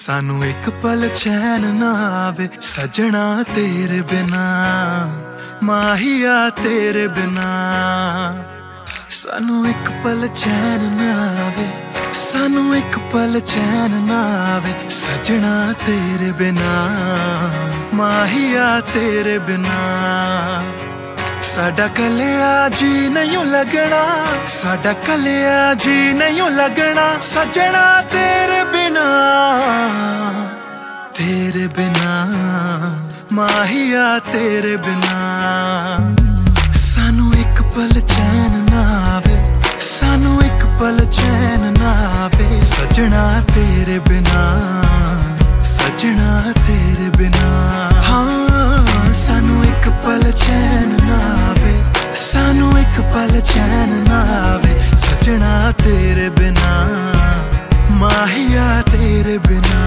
सानू एक पल चैन ना आवे सजना तेरे बिना, माहिया तेरे बिना। सानू एक पल चैन ना आवे, सानू एक पल चैन ना आवे सजना तेरे बिना, माहिया तेरे बिना। साडा कलिया जी नहीं लगना, साडा कलिया जी नहीं लगना सजना तेरे बिना, तेरे बिना माहिया तेरे बिना। सानू एक पल चैन ना आवे, सानू एक पल चैन ना आवे सजना तेरे बिना, सजना तेरे बिना। हाँ सानू एक पल चैन ना आवे, सानू एक पल चैन ना आवे सजना तेरे बिना, माहिया तेरे बिना।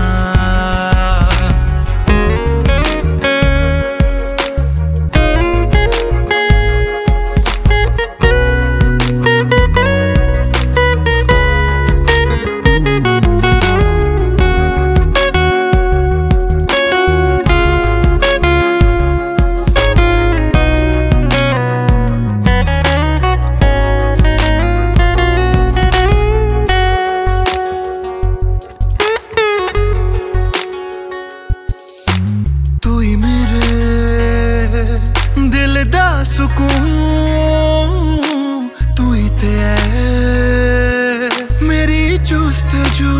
सुकून तू ही ते है मेरी जुस्तजू।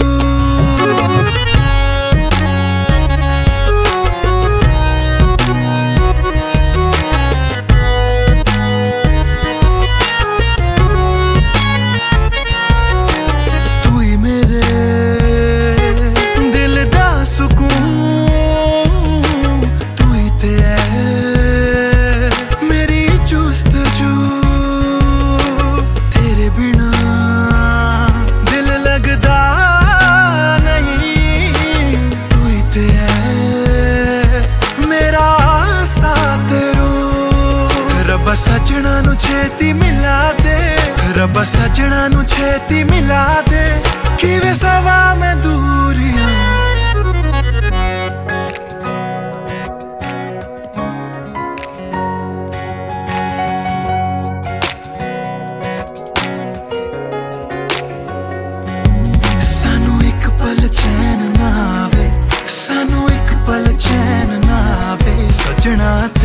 तू ही मेरे दिल दा सुकून, तू ही ते है तेरे बिना दिल लगदा नहीं, तू ही ते है मेरा साथ रू। रब्बा सजना नू छेती मिला दे, रब्बा सजना नू छेती मिला दे किवे सवा मैं दूरियां। चैन ना आवे, सानू एक पल चैन ना आवे सजना